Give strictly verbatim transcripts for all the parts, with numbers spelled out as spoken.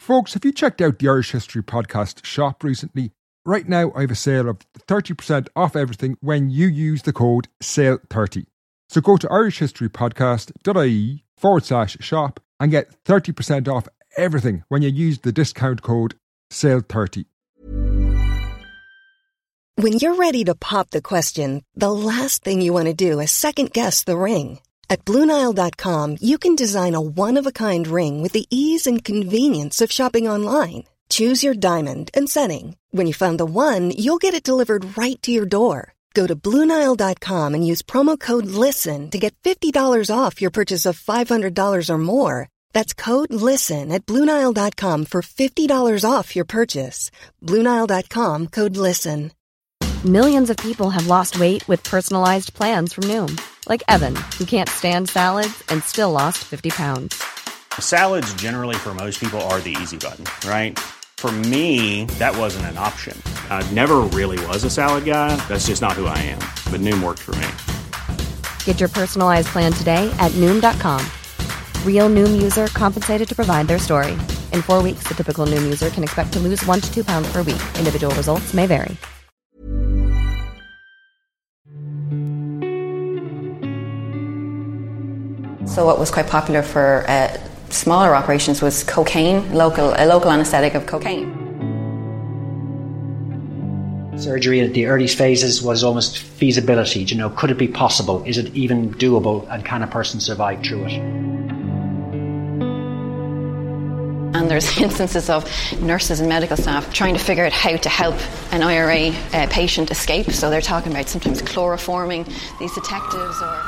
Folks, have you checked out the Irish History Podcast shop recently? Right now, I have a sale of thirty percent off everything when you use the code sale thirty. So go to irishhistorypodcast.ie forward slash shop and get thirty percent off everything when you use the discount code sale thirty. When you're ready to pop the question, the last thing you want to do is second-guess the ring. At Blue Nile dot com, you can design a one-of-a-kind ring with the ease and convenience of shopping online. Choose your diamond and setting. When you find the one, you'll get it delivered right to your door. Go to Blue Nile dot com and use promo code LISTEN to get fifty dollars off your purchase of five hundred dollars or more. That's code LISTEN at Blue Nile dot com for fifty dollars off your purchase. Blue Nile dot com, code LISTEN. Millions of people have lost weight with personalized plans from Noom. Like Evan, who can't stand salads and still lost fifty pounds. Salads generally for most people are the easy button, right? For me, that wasn't an option. I never really was a salad guy. That's just not who I am. But Noom worked for me. Get your personalized plan today at Noom dot com. Real Noom user compensated to provide their story. In four weeks, the typical Noom user can expect to lose one to two pounds per week. Individual results may vary. So what was quite popular for uh, smaller operations was cocaine, local a local anaesthetic of cocaine. Surgery at the early phases was almost feasibility. You know, could it be possible? Is it even doable? And can a person survive through it? And there's instances of nurses and medical staff trying to figure out how to help an I R A uh, patient escape. So they're talking about sometimes chloroforming these detectives or...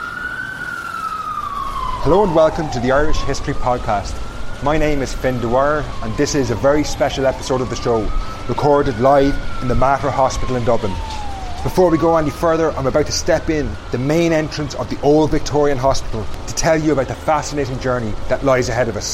Hello and welcome to the Irish History Podcast. My name is Finn Dwyer and this is a very special episode of the show, recorded live in the Mater Hospital in Dublin. Before we go any further, I'm about to step in the main entrance of the old Victorian hospital to tell you about the fascinating journey that lies ahead of us.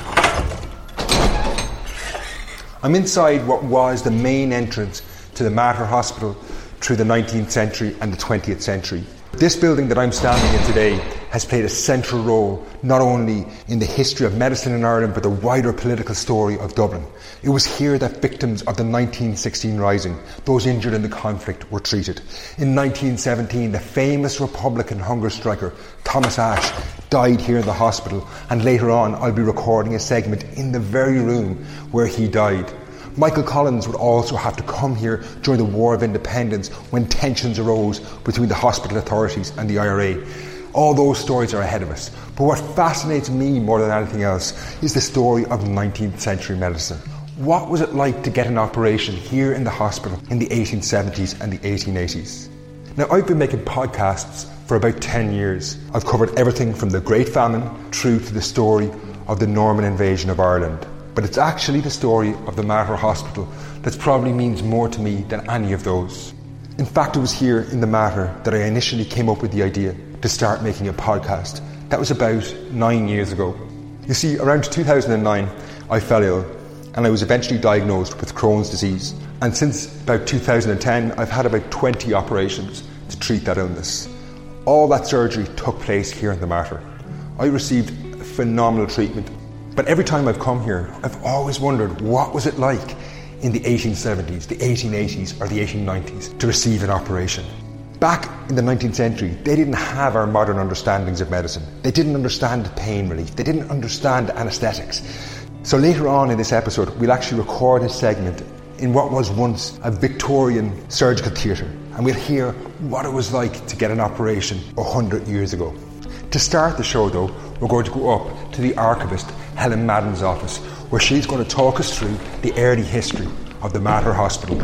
I'm inside what was the main entrance to the Mater Hospital through the nineteenth century and the twentieth century. This building that I'm standing in today has played a central role not only in the history of medicine in Ireland but the wider political story of Dublin. It was here that victims of the nineteen sixteen Rising, those injured in the conflict, were treated. In nineteen seventeen, the famous Republican hunger striker Thomas Ashe died here in the hospital, and later on I'll be recording a segment in the very room where he died. Michael Collins would also have to come here during the War of Independence when tensions arose between the hospital authorities and the I R A. All those stories are ahead of us. But what fascinates me more than anything else is the story of nineteenth century medicine. What was it like to get an operation here in the hospital in the eighteen seventies and the eighteen eighties? Now, I've been making podcasts for about ten years. I've covered everything from the Great Famine through to the story of the Norman invasion of Ireland. But it's actually the story of the Mater Hospital that probably means more to me than any of those. In fact, it was here in the Mater that I initially came up with the idea to start making a podcast. That was about nine years ago. You see, around two thousand nine, I fell ill and I was eventually diagnosed with Crohn's disease. And since about two thousand ten, I've had about twenty operations to treat that illness. All that surgery took place here in the Mater. I received phenomenal treatment. But every time I've come here, I've always wondered what was it like in the eighteen seventies, the eighteen eighties or the eighteen nineties to receive an operation. Back in the nineteenth century, they didn't have our modern understandings of medicine. They didn't understand pain relief. They didn't understand anaesthetics. So later on in this episode, we'll actually record a segment in what was once a Victorian surgical theatre, and we'll hear what it was like to get an operation a hundred years ago. To start the show though, we're going to go up to the archivist Helen Madden's office, where she's going to talk us through the early history of the Mater Hospital.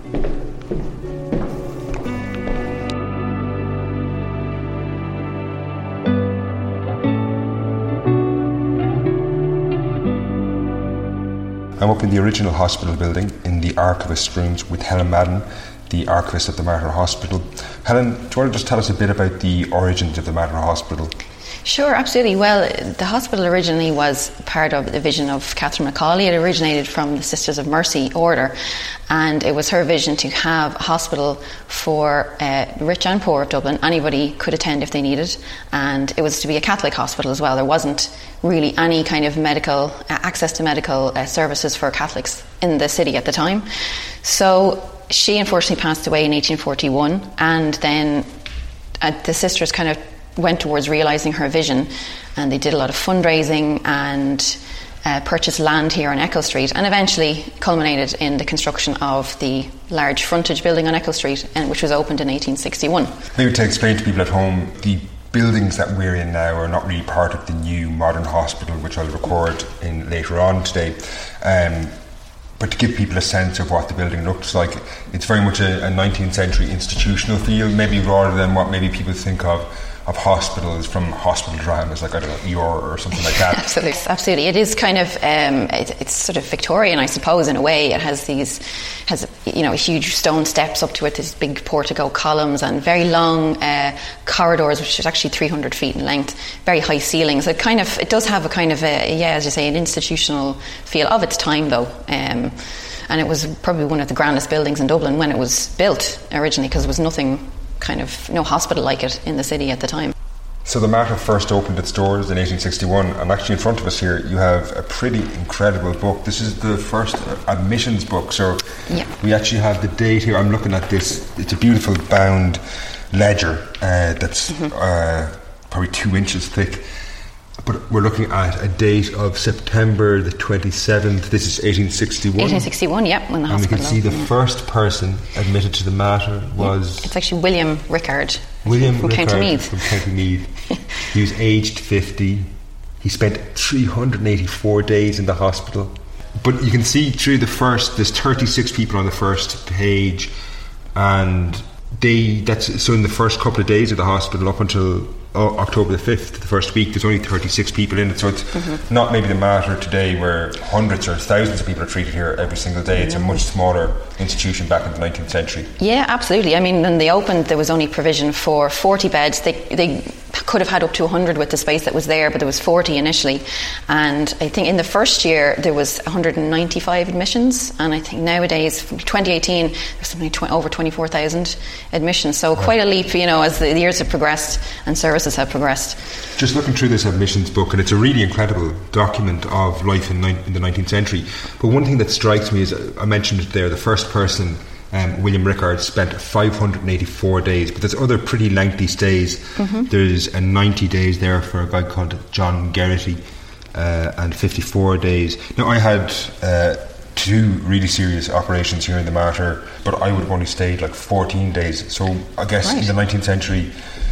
I'm up in the original hospital building in the archivist's rooms with Helen Madden, the archivist of the Mater Hospital. Helen, do you want to just tell us a bit about the origins of the Mater Hospital? Sure, absolutely. Well, the hospital originally was part of the vision of Catherine Macaulay. It originated from the Sisters of Mercy order, and it was her vision to have a hospital for uh, rich and poor of Dublin. Anybody could attend if they needed, and it was to be a Catholic hospital as well. There wasn't really any kind of medical uh, access to medical uh, services for Catholics in the city at the time. So she unfortunately passed away in eighteen forty-one, and then uh, the sisters kind of went towards realising her vision, and they did a lot of fundraising and uh, purchased land here on Eccles Street, and eventually culminated in the construction of the large frontage building on Eccles Street, and which was opened in eighteen sixty-one. Maybe to explain to people at home, the buildings that we're in now are not really part of the new modern hospital, which I'll record in later on today. Um, but to give people a sense of what the building looks like, it's very much a, a nineteenth century institutional feel, maybe rather than what maybe people think of of hospitals from hospital dramas, like, I don't know, Eeyore or something like that. Absolutely, absolutely. It is kind of, um, it, it's sort of Victorian, I suppose, in a way. It has these, has, you know, huge stone steps up to it, these big portico columns, and very long uh, corridors, which is actually three hundred feet in length, very high ceilings. It kind of, it does have a kind of a, yeah, as you say, an institutional feel of its time, though. Um, and it was probably one of the grandest buildings in Dublin when it was built originally, because there was nothing, kind of no hospital like it in the city at the time. So the Mater first opened its doors in eighteen sixty-one, and actually in front of us here you have a pretty incredible book. This is the first admissions book, so yeah. We actually have the date here. I'm looking at this. It's a beautiful bound ledger uh, that's mm-hmm. uh, probably two inches thick, but we're looking at a date of September the twenty-seventh. This is eighteen sixty-one. eighteen sixty-one, yeah, when the and hospital we can see opened. the first person admitted to the Mater was... Yeah. It's actually William Rickard. William from Rickard County Meath. from County Meath. He was aged fifty. He spent three hundred eighty-four days in the hospital. But you can see through the first, there's thirty-six people on the first page, and they, that's, so in the first couple of days of the hospital up until oh, October the fifth, the first week, there's only thirty-six people in it, so it's mm-hmm. not maybe the Mater today where hundreds or thousands of people are treated here every single day. It's mm-hmm. a much smaller institution back in the nineteenth century. Yeah, absolutely. I mean, when they opened, there was only provision for forty beds. They they could have had up to one hundred with the space that was there, but there was forty initially, and I think in the first year there was one hundred ninety-five admissions, and I think nowadays, from twenty eighteen, there's something tw- over twenty-four thousand admissions, so right. Quite a leap, you know, as the years have progressed and services have progressed. Just looking through this admissions book, and it's a really incredible document of life in, ni- in the nineteenth century, but one thing that strikes me is, I mentioned it there, the first person, Um, William Rickard, spent five hundred eighty-four days, but there's other pretty lengthy stays. Mm-hmm. There's a ninety days there for a guy called John Geraghty, uh, and fifty-four days. Now, I had uh, two really serious operations here in the Mater, but I would have only stayed like fourteen days. So I guess right. in the nineteenth century,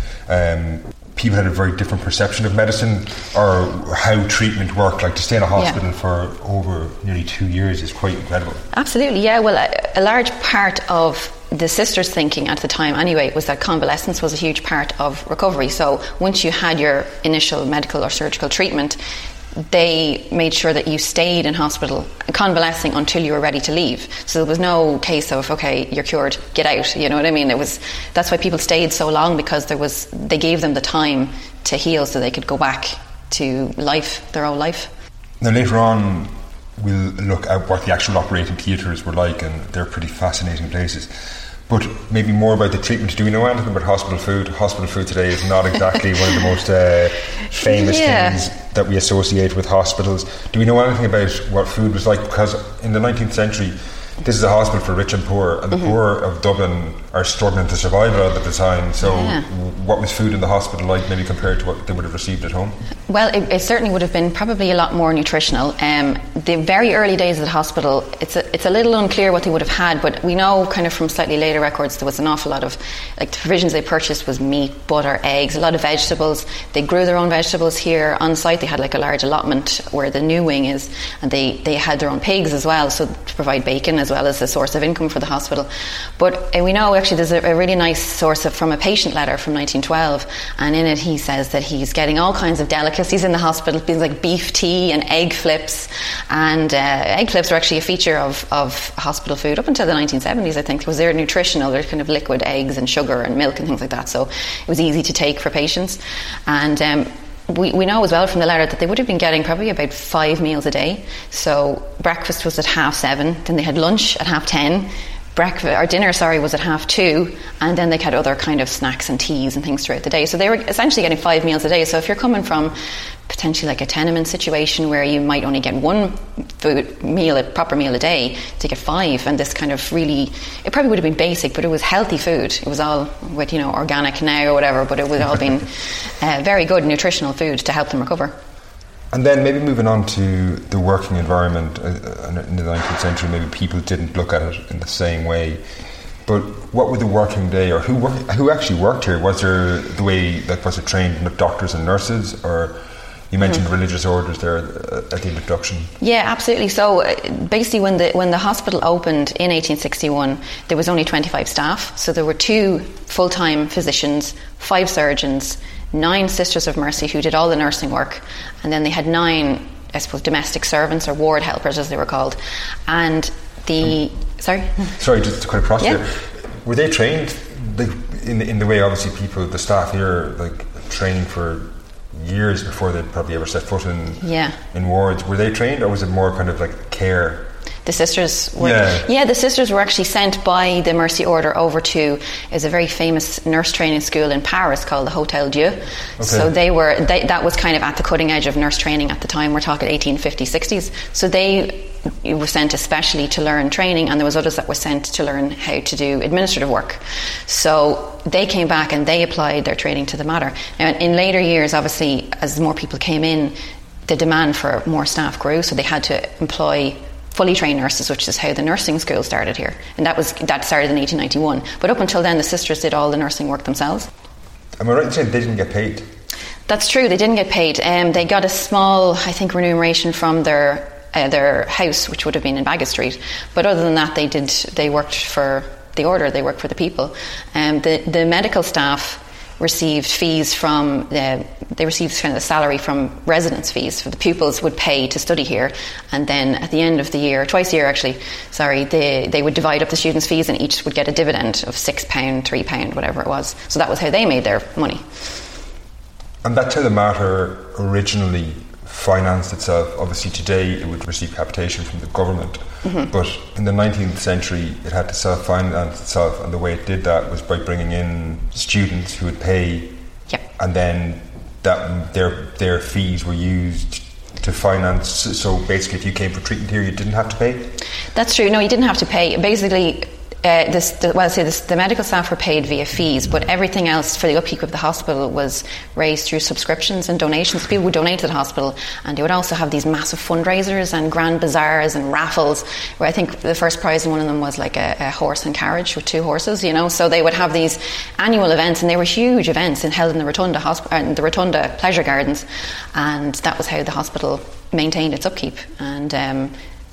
um, people had a very different perception of medicine or how treatment worked. Like, to stay in a hospital yeah. for over nearly two years is quite incredible. Absolutely, yeah. Well, a, a large part of the sisters' thinking at the time anyway was that convalescence was a huge part of recovery. So once you had your initial medical or surgical treatment, they made sure that you stayed in hospital convalescing until you were ready to leave. So there was no case of, okay, you're cured, get out, you know what I mean? It was, that's why people stayed so long, because there was, they gave them the time to heal so they could go back to life, their own life. Now later on we'll look at what the actual operating theatres were like, and they're pretty fascinating places. But maybe more about the treatment. Do we know anything about hospital food? Hospital food today is not exactly one of the most uh, famous yeah. things that we associate with hospitals. Do we know anything about what food was like? Because in the nineteenth century, this is a hospital for rich and poor, and the mm-hmm. poor of Dublin are struggling to survive a lot of the time. So yeah. what was food in the hospital like, maybe compared to what they would have received at home? Well, it, it certainly would have been probably a lot more nutritional. Um, the very early days of the hospital, it's a, it's a little unclear what they would have had, but we know kind of from slightly later records there was an awful lot of, like, the provisions they purchased was meat, butter, eggs, a lot of vegetables. They grew their own vegetables here on site. They had like a large allotment where the new wing is, and they, they had their own pigs as well, so to provide bacon as well as a source of income for the hospital. But uh, we know actually there's a, a really nice source of, from a patient letter from nineteen twelve, and in it he says that he's getting all kinds of delicacies in the hospital, things like beef tea and egg flips, and uh, egg flips were actually a feature of, of hospital food up until the nineteen seventies, I think. It was they're nutritional, they're kind of liquid eggs and sugar and milk and things like that, so it was easy to take for patients. And um, we, we know as well from the letter that they would have been getting probably about five meals a day. So breakfast was at half seven, then they had lunch at half ten, breakfast or dinner sorry was at half two, and then they had other kind of snacks and teas and things throughout the day. So they were essentially getting five meals a day. So if you're coming from potentially like a tenement situation where you might only get one food meal, a proper meal a day, to get five, and this kind of really, it probably would have been basic, but it was healthy food. It was all with, you know, organic now or whatever, but it would all been uh, very good nutritional food to help them recover. And then maybe moving on to the working environment uh, in the nineteenth century, maybe people didn't look at it in the same way. But what would the working day, or who work, who actually worked here? Was there the way, like, was it trained doctors and nurses, or you mentioned mm-hmm. religious orders there at the introduction? Yeah, absolutely. So basically, when the when the hospital opened in eighteen sixty-one, there was only twenty-five staff. So there were two full-time physicians, five surgeons, nine Sisters of Mercy who did all the nursing work, and then they had nine, I suppose, domestic servants or ward helpers as they were called. And the um, sorry, sorry, just to cut across yeah. there. Were they trained like, in in the way obviously people, the staff here, like training for years before they'd probably ever set foot in yeah. in wards? Were they trained, or was it more kind of like care? The sisters were, yeah. yeah, the sisters were actually sent by the Mercy Order over to, is a very famous nurse training school in Paris called the Hotel Dieu. Okay. So they were, they, that was kind of at the cutting edge of nurse training at the time. We're talking eighteen fifties, sixties. So they were sent especially to learn training, and there was others that were sent to learn how to do administrative work. So they came back and they applied their training to the matter. Now, in later years, obviously, as more people came in, the demand for more staff grew, so they had to employ fully trained nurses, which is how the nursing school started here, and that was that started in eighteen ninety-one. But up until then, the sisters did all the nursing work themselves. Am I right in saying they didn't get paid? That's true, they didn't get paid. Um, they got a small, I think, remuneration from their uh, their house, which would have been in Bagot Street. But other than that, they did they worked for the order, they worked for the people. Um, the the medical staff received fees from the, they received kind of the salary from residence fees. For the pupils would pay to study here, and then at the end of the year, twice a year actually, sorry, they they would divide up the students' fees, and each would get a dividend of six pound, three pound, whatever it was. So that was how they made their money. And that's how the matter originally financed itself. Obviously today it would receive capitation from the government, mm-hmm. but in the nineteenth century it had to self-finance itself, and the way it did that was by bringing in students who would pay, yep. and then that their their fees were used to finance. So basically, if you came for treatment here, you didn't have to pay? That's true. No, you didn't have to pay. Basically, Uh, this, the, well, I say this, the medical staff were paid via fees, but everything else for the upkeep of the hospital was raised through subscriptions and donations. People would donate to the hospital, and they would also have these massive fundraisers and grand bazaars and raffles, where I think the first prize in one of them was like a, a horse and carriage with two horses, you know. So they would have these annual events, and they were huge events and held in the Rotunda, hosp- uh, the Rotunda Pleasure Gardens, and that was how the hospital maintained its upkeep, and um,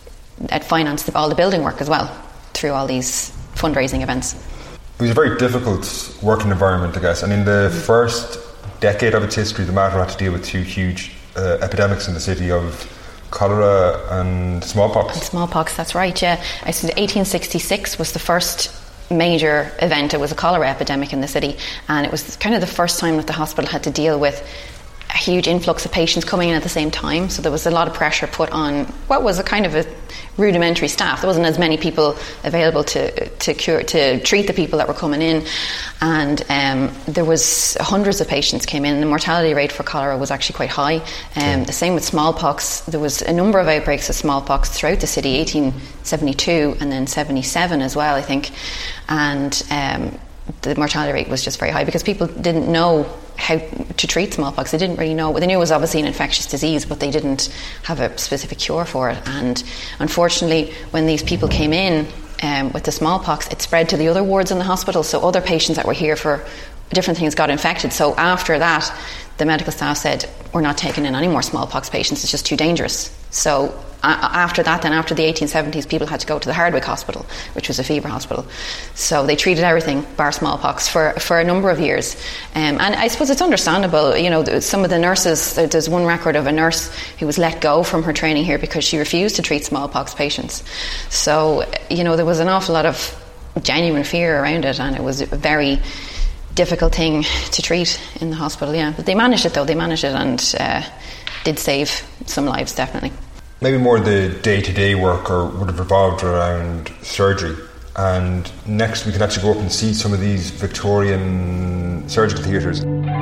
it financed all the building work as well through all these fundraising events. It was a very difficult working environment, I guess, and in the first decade of its history, the matter had to deal with two huge uh, epidemics in the city of cholera and smallpox. And smallpox, that's right, yeah. I said eighteen sixty-six was the first major event. It was a cholera epidemic in the city, and it was kind of the first time that the hospital had to deal with a huge influx of patients coming in at the same time. So there was a lot of pressure put on what was a kind of a rudimentary staff. There wasn't as many people available to to cure to treat the people that were coming in, and um, there was hundreds of patients came in. The mortality rate for cholera was actually quite high. Um, the same with smallpox. There was a number of outbreaks of smallpox throughout the city, eighteen seventy-two and then seventy-seven as well, I think, and um, the mortality rate was just very high because people didn't know how to treat smallpox. They didn't really know. They knew it was obviously an infectious disease, but they didn't have a specific cure for it. And unfortunately, when these people came in um, with the smallpox, it spread to the other wards in the hospital. So other patients that were here for different things got infected. So after that, the medical staff said, we're not taking in any more smallpox patients. It's just too dangerous. So uh, after that, then after the eighteen seventies, people had to go to the Hardwicke Hospital, which was a fever hospital. So they treated everything bar smallpox for, for a number of years. Um, and I suppose it's understandable. You know, some of the nurses, there's one record of a nurse who was let go from her training here because she refused to treat smallpox patients. So, you know, there was an awful lot of genuine fear around it, and it was very difficult thing to treat in the hospital, yeah. But they managed it though, they managed it and uh, did save some lives, definitely. Maybe more the day-to-day work or would have revolved around surgery. And next we can actually go up and see some of these Victorian surgical theatres.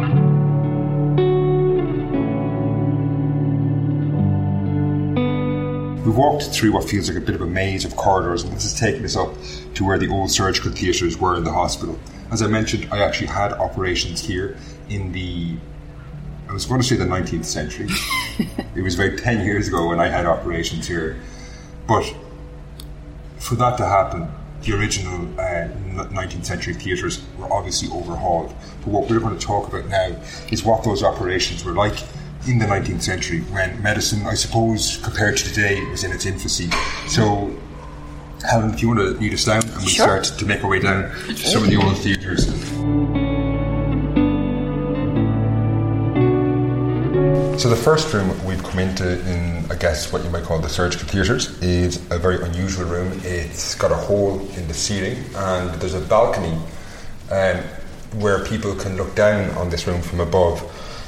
We've walked through what feels like a bit of a maze of corridors, and this has taken us up to where the old surgical theatres were in the hospital. As I mentioned, I actually had operations here in the, I was going to say the nineteenth century. It was about ten years ago when I had operations here. But for that to happen, the original uh, nineteenth century theatres were obviously overhauled. But what we're going to talk about now is what those operations were like in the nineteenth century, when medicine, I suppose, compared to today, was in its infancy. So, Helen, if you want to lead us down, and we'll sure. start to make our way down to some of the old theatres. So the first room we've come into in, I guess, what you might call the surgical theatres is a very unusual room. It's got a hole in the ceiling, and there's a balcony um, where people can look down on this room from above.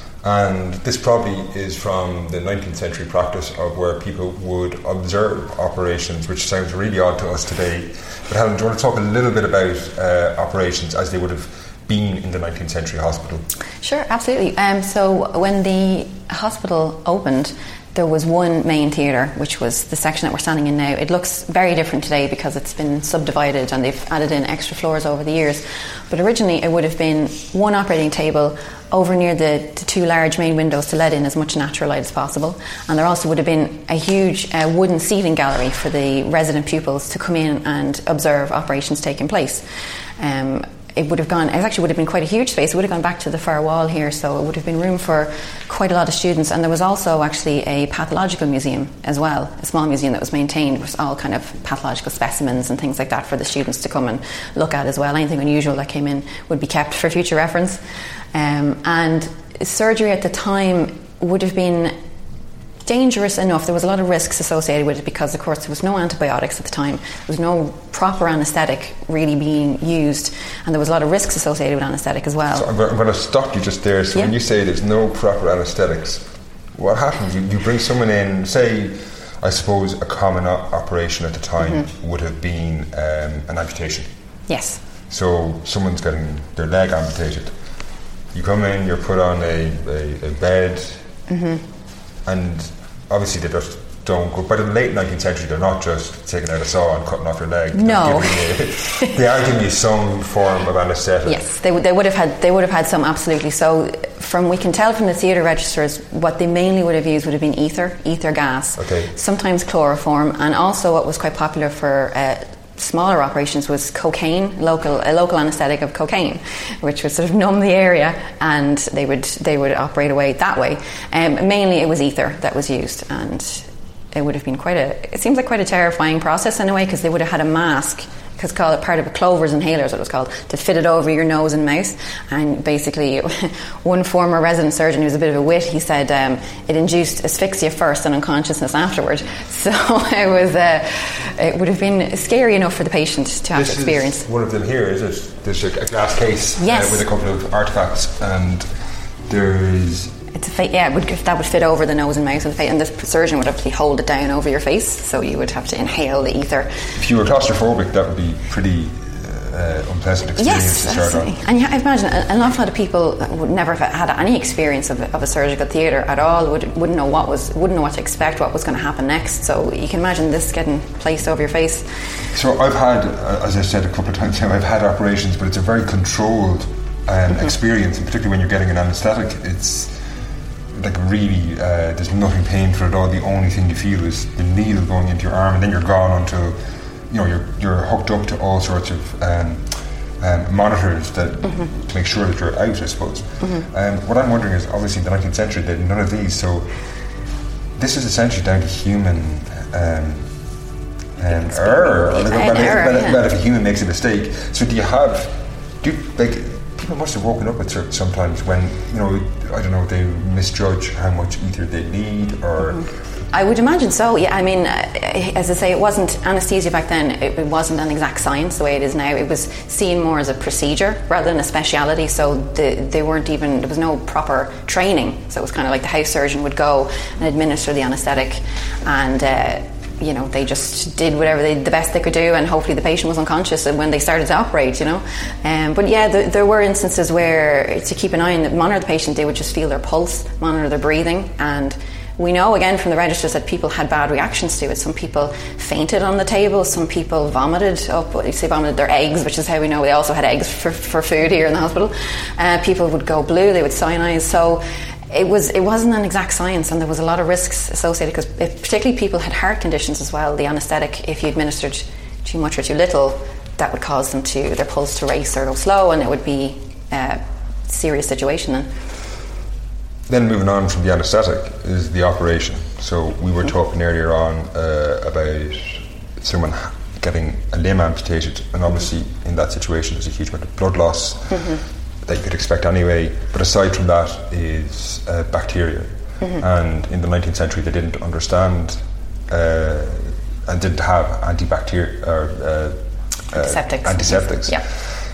And this probably is from the nineteenth century practice of where people would observe operations, which sounds really odd to us today. But Helen, do you want to talk a little bit about uh, operations as they would have been in the nineteenth century hospital? Sure, absolutely. Um, so when the hospital opened, there was one main theatre, which was the section that we're standing in now. It looks very different today because it's been subdivided and they've added in extra floors over the years. But originally it would have been one operating table over near the, the two large main windows to let in as much natural light as possible. And there also would have been a huge uh, wooden seating gallery for the resident pupils to come in and observe operations taking place. Um, It would have gone, it actually would have been quite a huge space. It would have gone back to the far wall here, so it would have been room for quite a lot of students. And there was also actually a pathological museum as well, a small museum that was maintained with all kind of pathological specimens and things like that for the students to come and look at as well. Anything unusual that came in would be kept for future reference. Um, and surgery at the time would have been dangerous enough. There was a lot of risks associated with it because, of course, there was no antibiotics at the time. There was no proper anaesthetic really being used, and there was a lot of risks associated with anaesthetic as well. So I'm going to stop you just there. So yeah. When you say there's no proper anaesthetics, what happens? You, you bring someone in, say, I suppose a common o- operation at the time mm-hmm. would have been um, an amputation. Yes. So someone's getting their leg amputated. You come in, you're put on a, a, a bed, mm-hmm. and obviously they just don't go. By the late nineteenth century, they're not just taking out a saw and cutting off your leg. No, you, they are giving you some form of anaesthetic. Yes, they, they would have had. They would have had some, absolutely. So, from we can tell from the theatre registers, what they mainly would have used would have been ether, ether gas. Okay. Sometimes chloroform, and also what was quite popular for Uh, smaller operations was cocaine, local a local anaesthetic of cocaine, which would sort of numb the area, and they would they would operate away that way. Um, mainly, it was ether that was used, and it would have been quite a. It seems like quite a terrifying process in a way, because they would have had a mask, because called it part of a Clover's inhaler, is what it was called, to fit it over your nose and mouth. And basically, one former resident surgeon who was a bit of a wit, he said um, it induced asphyxia first and unconsciousness afterward. So it was, uh, it would have been scary enough for the patient to have this to experience. Is one of them here, is it? There's a glass case yes. uh, with a couple of artefacts, and there is. It's a fa- yeah, it would, that would fit over the nose and mouth of the face, and the surgeon would actually hold it down over your face, so you would have to inhale the ether. If you were claustrophobic, that would be pretty uh, unpleasant experience yes, to start absolutely. on. And yeah, I imagine an awful lot of people that would never have had any experience of, of a surgical theatre at all would, wouldn't know what was wouldn't know what to expect, what was going to happen next. So you can imagine this getting placed over your face. So I've had, uh, as I said a couple of times now, I've had operations, but it's a very controlled um, mm-hmm. experience, and particularly when you're getting an anaesthetic, it's like really, uh, there's nothing painful at all. The only thing you feel is the needle going into your arm, and then you're gone until, you know, you're you're hooked up to all sorts of um, um, monitors that mm-hmm. to make sure that you're out, I suppose. Mm-hmm. And what I'm wondering is, obviously, in the nineteenth century, they had none of these, so this is essentially down to human um, um, error, or like, uh, when, error when, yeah. when if a human makes a mistake. So do you have, do you, like, people must have woken up at certain sometimes when, you know, I don't know, they misjudge how much ether they need, or... Mm-hmm. I would imagine so, yeah. I mean, as I say, it wasn't anaesthesia back then. It, it wasn't an exact science the way it is now. It was seen more as a procedure rather than a speciality. So the, they weren't even, there was no proper training. So it was kind of like the house surgeon would go and administer the anaesthetic, and uh, you know, they just did whatever they, the best they could do, and hopefully the patient was unconscious when they started to operate, you know. Um, but yeah, the, there were instances where, to keep an eye on, the, monitor the patient, they would just feel their pulse, monitor their breathing, and we know again from the registers that people had bad reactions to it. Some people fainted on the table, some people vomited up, you say vomited their eggs, which is how we know they also had eggs for, for food here in the hospital. Uh, people would go blue, they would cyanize. So it was it wasn't an exact science, and there was a lot of risks associated, because particularly people had heart conditions as well. The anaesthetic, if you administered too much or too little, that would cause them to their pulse to race or go slow, and it would be a serious situation then. Then moving on from the anaesthetic is the operation. So we were talking earlier on uh, about someone getting a limb amputated, and obviously in that situation there's a huge amount of blood loss mm-hmm. that you could expect anyway. But aside from that is uh, bacteria. Mm-hmm. And in the nineteenth century they didn't understand uh, and didn't have antibacterial or uh, antiseptics. Uh, antiseptics. Yeah.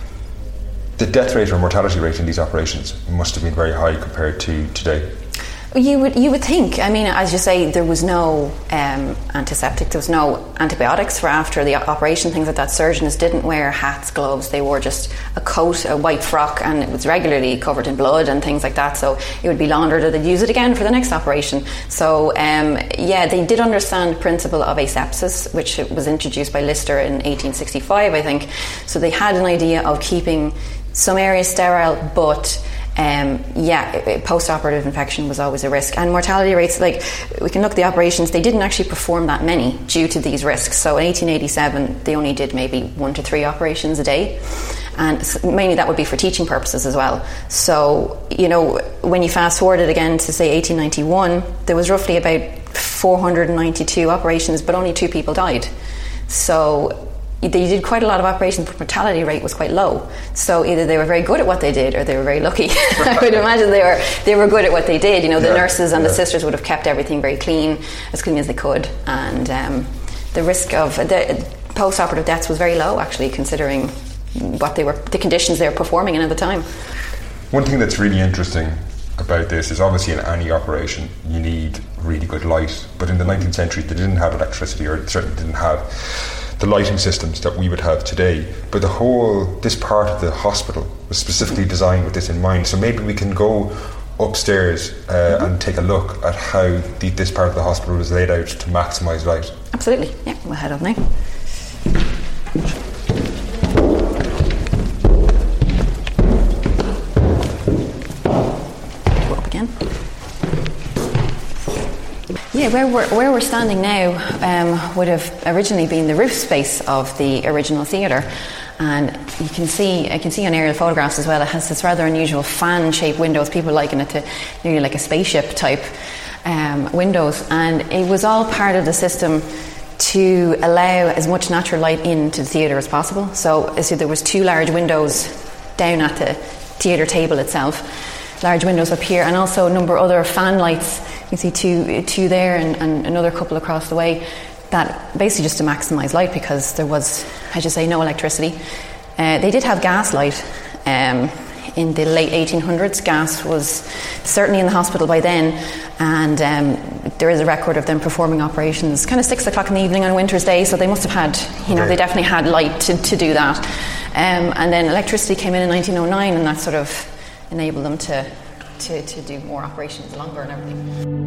The death rate or mortality rate in these operations must have been very high compared to today. You would you would think. I mean, as you say, there was no um, antiseptic, there was no antibiotics for after the operation, things like that. Surgeons didn't wear hats, gloves. They wore just a coat, a white frock, and it was regularly covered in blood and things like that. So it would be laundered, and they'd use it again for the next operation. So um, yeah, they did understand the principle of asepsis, which was introduced by Lister in eighteen sixty-five, I think. So they had an idea of keeping some areas sterile, but Um, yeah, post-operative infection was always a risk. And mortality rates, like, we can look at the operations, they didn't actually perform that many due to these risks. So in eighteen eighty-seven, they only did maybe one to three operations a day. And mainly that would be for teaching purposes as well. So, you know, when you fast forward it again to, say, eighteen ninety-one, there was roughly about four hundred ninety-two operations, but only two people died. So they did quite a lot of operations, but mortality rate was quite low. So either they were very good at what they did, or they were very lucky. I would imagine they were they were good at what they did. You know, the yeah, nurses and yeah. the sisters would have kept everything very clean, as clean as they could, and um, the risk of the post-operative deaths was very low, actually, considering what they were, the conditions they were performing in at the time. One thing that's really interesting about this is, obviously in any operation you need really good light, but in the nineteenth century they didn't have electricity, or certainly didn't have the lighting systems that we would have today. But the whole, this part of the hospital was specifically designed with this in mind. So maybe we can go upstairs uh, mm-hmm. and take a look at how the, this part of the hospital was laid out to maximise light. Absolutely, yeah, we'll head up now. Go up again. Yeah, where we're, where we're standing now um, would have originally been the roof space of the original theatre, and you can see I can see on aerial photographs as well, it has this rather unusual fan-shaped windows. People liken it to nearly like a spaceship type um, windows, and it was all part of the system to allow as much natural light into the theatre as possible. So, so there was two large windows down at the theatre table itself, large windows up here, and also a number of other fan lights. You can see two, two there and, and another couple across the way, that basically just to maximise light, because there was, as you say, no electricity. Uh, they did have gas light um, in the late eighteen hundreds. Gas was certainly in the hospital by then, and um, there is a record of them performing operations kind of six o'clock in the evening on a winter's day, so they must have had, you know, okay. they definitely had light to, to do that. Um, and then electricity came in in nineteen oh nine, and that sort of enabled them to To, to do more operations longer and everything.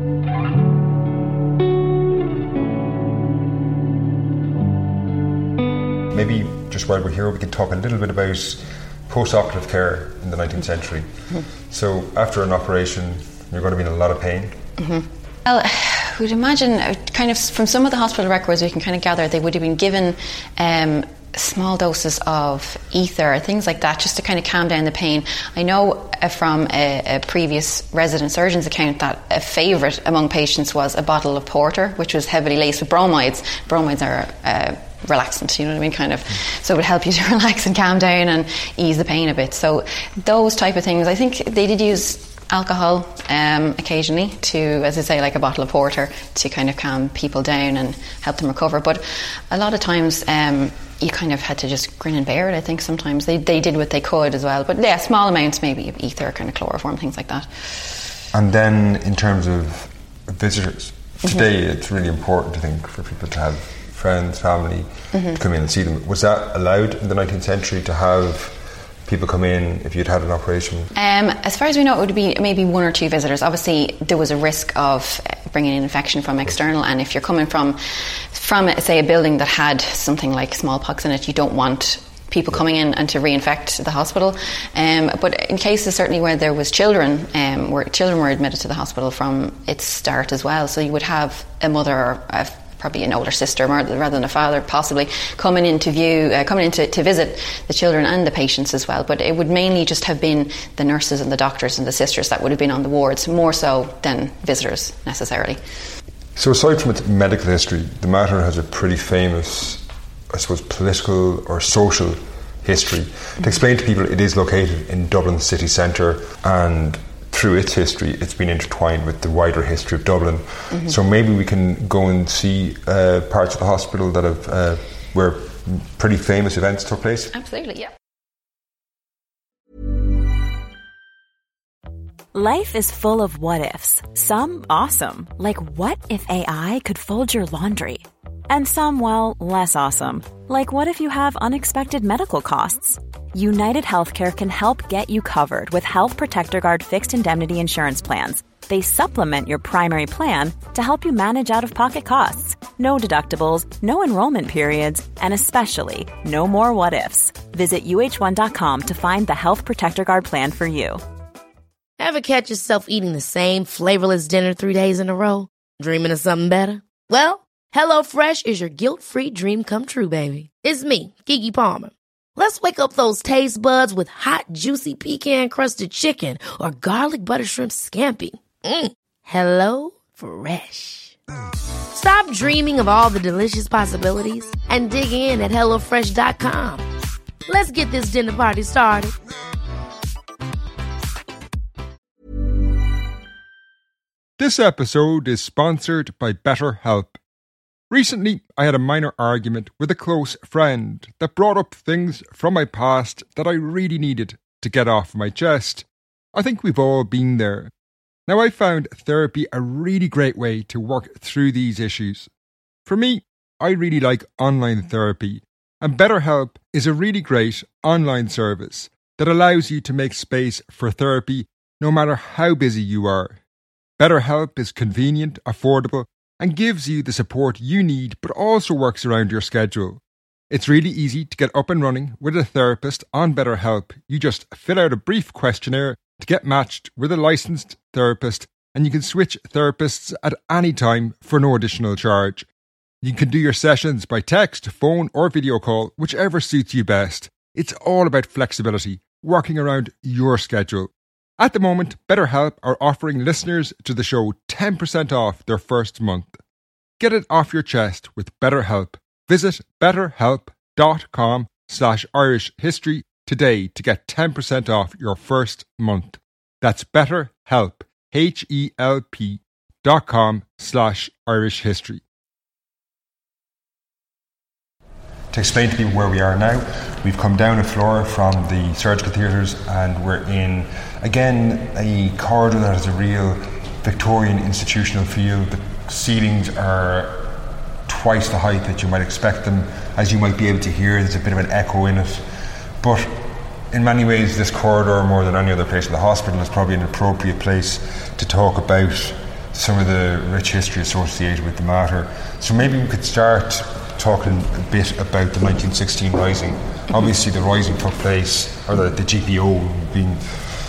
Maybe just while we're here we could talk a little bit about post-operative care in the nineteenth century. Mm-hmm. So after an operation you're going to be in a lot of pain. Mm-hmm. Well, we'd imagine kind of from some of the hospital records we can kind of gather they would have been given um, small doses of ether, things like that, just to kind of calm down the pain. I know uh, from a, a previous resident surgeon's account that a favourite among patients was a bottle of porter, which was heavily laced with bromides. Bromides are uh, relaxant, you know what I mean, kind of. So it would help you to relax and calm down and ease the pain a bit. So those type of things, I think they did use alcohol um, occasionally to, as I say, like a bottle of porter to kind of calm people down and help them recover. But a lot of times um, you kind of had to just grin and bear it. I think sometimes they, they did what they could as well. But yeah, small amounts maybe of ether, kind of chloroform, things like that. And then in terms of visitors, today mm-hmm. it's really important, I think, for people to have friends, family mm-hmm. to come in and see them. Was that allowed in the nineteenth century to have people come in if you'd had an operation? Um, as far as we know, it would be maybe one or two visitors. Obviously, there was a risk of bringing in infection from external, and if you're coming from, from say, a building that had something like smallpox in it, you don't want people coming in and to reinfect the hospital. Um, but in cases certainly where there was children, um, where children were admitted to the hospital from its start as well, so you would have a mother or a probably an older sister rather than a father possibly coming in to view uh, coming in to, to visit the children and the patients as well. But it would mainly just have been the nurses and the doctors and the sisters that would have been on the wards, more so than visitors necessarily. So aside from its medical history, the Mater has a pretty famous, I suppose, political or social history. Mm-hmm. To explain to people, it is located in Dublin city centre, and through its history, it's been intertwined with the wider history of Dublin. Mm-hmm. So maybe we can go and see uh, parts of the hospital that have uh, where pretty famous events took place. Absolutely, yeah. Life is full of what-ifs. Some awesome, like what if A I could fold your laundry? And some, well, less awesome, like what if you have unexpected medical costs? United Healthcare can help get you covered with Health Protector Guard fixed indemnity insurance plans. They supplement your primary plan to help you manage out-of-pocket costs. No deductibles, no enrollment periods, and especially no more what-ifs. Visit U H one dot com to find the Health Protector Guard plan for you. Ever catch yourself eating the same flavorless dinner three days in a row? Dreaming of something better? Well, HelloFresh is your guilt-free dream come true, baby. It's me, Keke Palmer. Let's wake up those taste buds with hot, juicy pecan-crusted chicken or garlic butter shrimp scampi. Mm. Hello Fresh. Stop dreaming of all the delicious possibilities and dig in at hello fresh dot com. Let's get this dinner party started. This episode is sponsored by BetterHelp. Recently, I had a minor argument with a close friend that brought up things from my past that I really needed to get off my chest. I think we've all been there. Now, I found therapy a really great way to work through these issues. For me, I really like online therapy, and BetterHelp is a really great online service that allows you to make space for therapy no matter how busy you are. BetterHelp is convenient, affordable, and gives you the support you need, but also works around your schedule. It's really easy to get up and running with a therapist on BetterHelp. You just fill out a brief questionnaire to get matched with a licensed therapist, and you can switch therapists at any time for no additional charge. You can do your sessions by text, phone, or video call, whichever suits you best. It's all about flexibility, working around your schedule. At the moment, BetterHelp are offering listeners to the show ten percent off their first month. Get it off your chest with BetterHelp. Visit betterhelp.com slash Irish history today to get ten percent off your first month. That's BetterHelp, H-E-L-P dot com slash Irish history. To explain to people where we are now, we've come down a floor from the surgical theatres and we're in, again, a corridor that has a real Victorian institutional feel. The ceilings are twice the height that you might expect them. As you might be able to hear, there's a bit of an echo in it. But in many ways, this corridor, more than any other place in the hospital, is probably an appropriate place to talk about some of the rich history associated with the Mater. So maybe we could start talking a bit about the nineteen sixteen Rising. Obviously the Rising took place, or the, the G P O being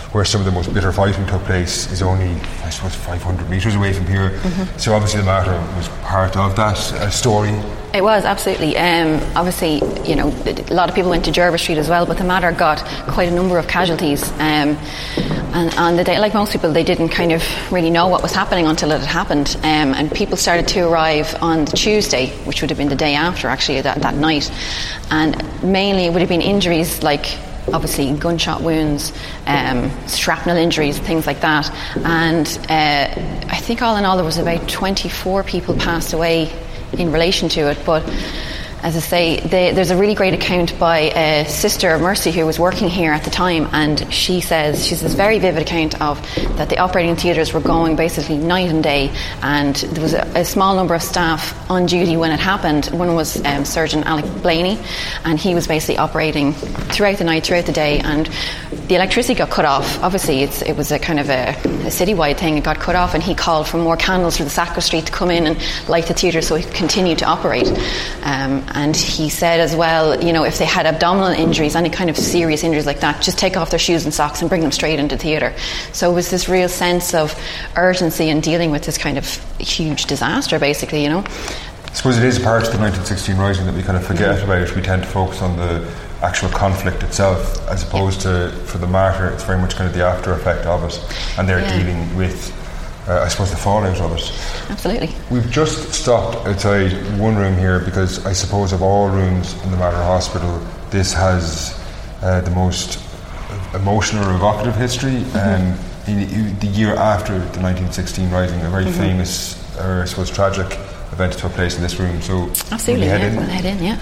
where some of the most bitter fighting took place, is only, I suppose, five hundred metres away from here. Mm-hmm. So obviously the Mater was part of that uh, story. It was, absolutely. Um, obviously, you know, a lot of people went to Jervis Street as well, but the Mater got quite a number of casualties. Um, and on the day, like most people, they didn't kind of really know what was happening until it had happened. Um, and people started to arrive on the Tuesday, which would have been the day after, actually, that, that night. And mainly it would have been injuries like, obviously, gunshot wounds, um, shrapnel injuries, things like that. And uh, I think all in all there was about twenty-four people passed away in relation to it. But as I say, they, there's a really great account by a sister of Mercy who was working here at the time, and she says, she says this very vivid account of that the operating theatres were going basically night and day, and there was a, a small number of staff on duty when it happened. One was um, Surgeon Alec Blaney, and he was basically operating throughout the night, throughout the day, and the electricity got cut off. Obviously it's, it was a kind of a, a citywide thing. It got cut off, and he called for more candles for the sacristy to come in and light the theatre so he could continue to operate. Um, And he said as well, you know, if they had abdominal injuries, any kind of serious injuries like that, just take off their shoes and socks and bring them straight into theatre. So it was this real sense of urgency in dealing with this kind of huge disaster, basically, you know. I suppose it is a part of the nineteen sixteen Rising that we kind of forget mm-hmm. about. We tend to focus on the actual conflict itself, as opposed to, for the Mater, it's very much kind of the after effect of it, and they're yeah. dealing with Uh, I suppose the fallout of it. Absolutely. We've just stopped outside one room here because I suppose of all rooms in the Mater Hospital, this has uh, the most emotional or evocative history. Mm-hmm. Um, in, in the year after the nineteen sixteen Rising, a very mm-hmm. famous, or I suppose tragic event took place in this room. So absolutely, head yeah, in? we'll head in, yeah.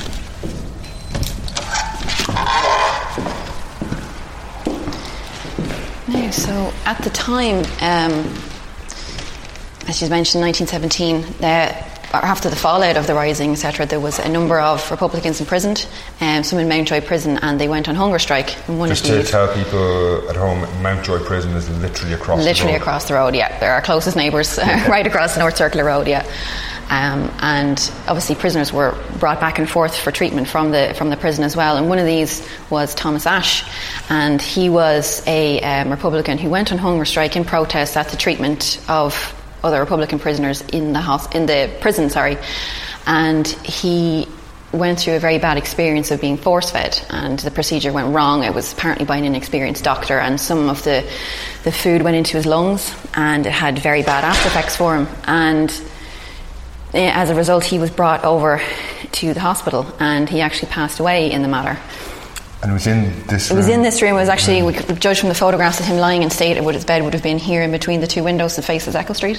Now, so at the time, um, as you mentioned, nineteen seventeen, uh, after the fallout of the Rising, et cetera, there was a number of Republicans imprisoned, um, some in Mountjoy Prison, and they went on hunger strike. And one Just of to these, tell people at home, Mountjoy Prison is literally across literally the road. Literally across the road, yeah. They're our closest neighbours, uh, right across the North Circular Road, yeah. Um, and obviously prisoners were brought back and forth for treatment from the from the prison as well. And one of these was Thomas Ashe, and he was a um, Republican who went on hunger strike in protest at the treatment of other Republican prisoners in the hos- in the prison, sorry, and he went through a very bad experience of being force-fed, and the procedure went wrong. It was apparently by an inexperienced doctor, and some of the the food went into his lungs, and it had very bad after effects for him. And as a result, he was brought over to the hospital, and he actually passed away in the Mater. And it was in this room? It was in this room. It was actually, we could judge from the photographs of him lying in state, it would, his bed would have been here in between the two windows that faces Eccles Street.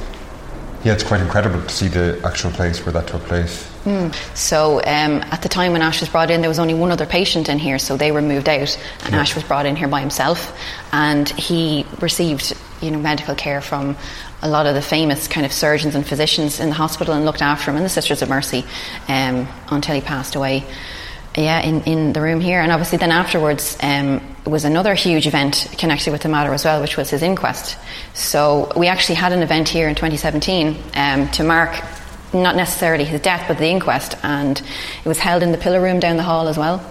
Yeah, it's quite incredible to see the actual place where that took place. Mm. So um, at the time when Ashe was brought in, there was only one other patient in here, so they were moved out, and yeah. Ashe was brought in here by himself, and he received, you know, medical care from a lot of the famous kind of surgeons and physicians in the hospital, and looked after him, and the Sisters of Mercy, um, until he passed away. Yeah, in, in the room here. And obviously then afterwards um, was another huge event connected with the Mater as well, which was his inquest. So we actually had an event here in twenty seventeen um, to mark not necessarily his death, but the inquest, and it was held in the pillar room down the hall as well.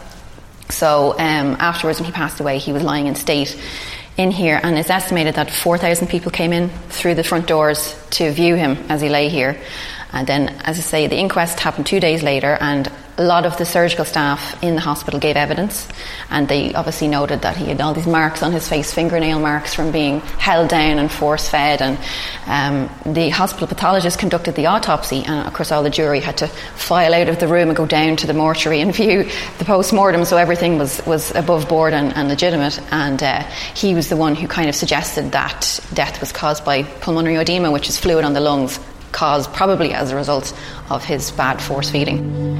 So um, afterwards, when he passed away, he was lying in state in here, and it's estimated that four thousand people came in through the front doors to view him as he lay here. And then, as I say, the inquest happened two days later, and a lot of the surgical staff in the hospital gave evidence, and they obviously noted that he had all these marks on his face, fingernail marks from being held down and force-fed. And um, the hospital pathologist conducted the autopsy, and of course all the jury had to file out of the room and go down to the mortuary and view the post-mortem, so everything was, was above board and, and legitimate. And uh, he was the one who kind of suggested that death was caused by pulmonary oedema, which is fluid on the lungs, caused probably as a result of his bad force feeding.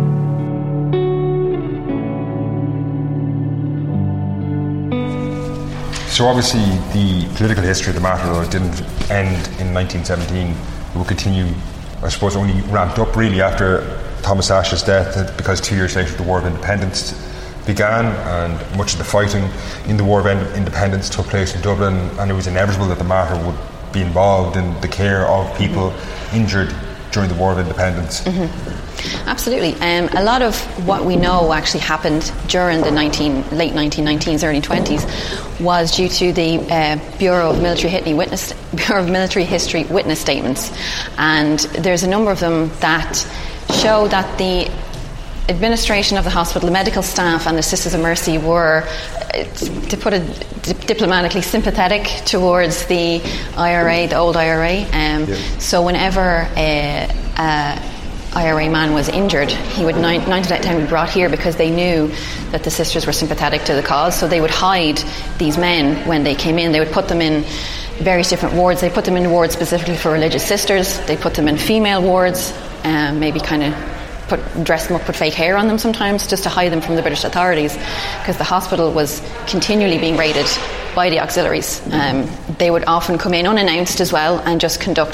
So obviously the political history of the Mater, though it didn't end in nineteen seventeen, it will continue, I suppose, only ramped up really after Thomas Ashe's death, because two years later the War of Independence began, and much of the fighting in the War of Independence took place in Dublin, and it was inevitable that the Mater would be involved in the care of people injured during the War of Independence. Mm-hmm. Absolutely. Um, a lot of what we know actually happened during the nineteen, late nineteen nineteens, early twenties, was due to the uh, Bureau of Military History Witness Bureau of Military History witness statements, and there's a number of them that show that the administration of the hospital, the medical staff and the Sisters of Mercy were, to put it di- diplomatically, sympathetic towards the I R A, the old I R A. Um, yeah. So whenever a, a I R A man was injured, he would nine, nine to ten be brought here because they knew that the sisters were sympathetic to the cause. So they would hide these men when they came in. They would put them in various different wards. They put them in wards specifically for religious sisters. They put them in female wards, um, maybe kind of put, dress them up, put fake hair on them sometimes, just to hide them from the British authorities, because the hospital was continually being raided by the auxiliaries. Um, they would often come in unannounced as well and just conduct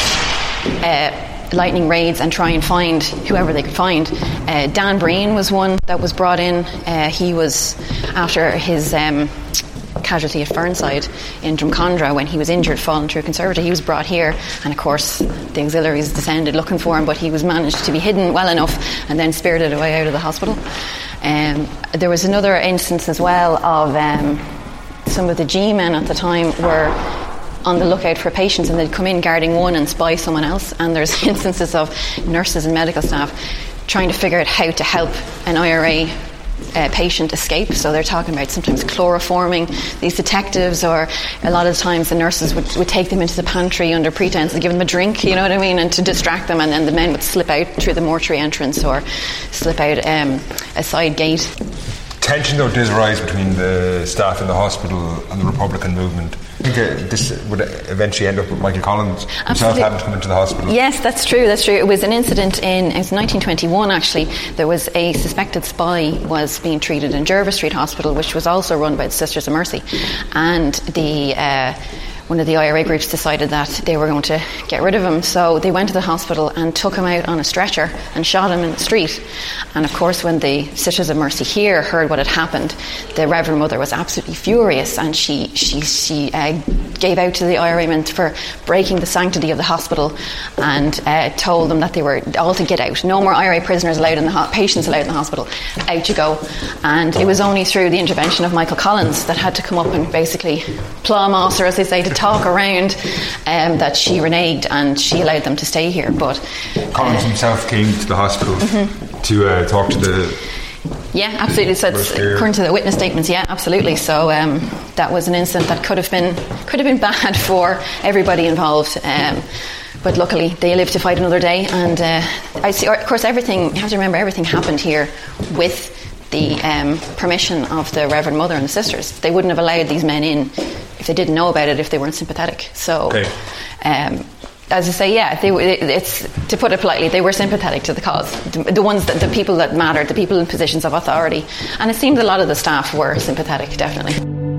uh, lightning raids and try and find whoever they could find. Uh, Dan Breen was one that was brought in. Uh, he was, after his um, casualty at Fernside in Drumcondra, when he was injured falling through a conservator, he was brought here, and of course the auxiliaries descended looking for him, but he was managed to be hidden well enough and then spirited away out of the hospital. Um, there was another instance as well of um, some of the G-men at the time were on the lookout for patients, and they'd come in guarding one and spy someone else. And there's instances of nurses and medical staff trying to figure out how to help an I R A uh, patient escape. So they're talking about sometimes chloroforming these detectives, or a lot of times the nurses would, would take them into the pantry under pretense of giving them a drink, you know what I mean, and to distract them, and then the men would slip out through the mortuary entrance or slip out um, a side gate. Tension, though, did rise between the staff in the hospital and the Republican movement. I think uh, this would eventually end up with Michael Collins himself Absolutely. having to come into the hospital. Yes, that's true, that's true. It was an incident in, it was nineteen twenty-one actually. There was a suspected spy was being treated in Jervis Street Hospital, which was also run by the Sisters of Mercy. And the... Uh, one of the I R A groups decided that they were going to get rid of him, so they went to the hospital and took him out on a stretcher and shot him in the street. And of course, when the Sisters of Mercy here heard what had happened, the Reverend Mother was absolutely furious, and she she she uh, gave out to the I R A men for breaking the sanctity of the hospital, and uh, told them that they were all to get out. No more I R A prisoners allowed in the ho- patients allowed in the hospital. Out you go. And it was only through the intervention of Michael Collins that had to come up and basically plough moss, or as they say, to talk around, um, that she reneged and she allowed them to stay here. But Collins uh, himself came to the hospital mm-hmm. to uh, talk to the yeah absolutely so it's, according to the witness statements, yeah absolutely so um, that was an incident that could have been could have been bad for everybody involved, um, but luckily they lived to fight another day. And uh, I see, of course, everything, you have to remember, everything happened here with the um, permission of the Reverend Mother and the sisters. They wouldn't have allowed these men in if they didn't know about it, if they weren't sympathetic. So, okay. um, as I say, yeah, they, it's, to put it politely, they were sympathetic to the cause. The, the ones, that, the people that mattered, the people in positions of authority. And it seemed a lot of the staff were sympathetic, definitely.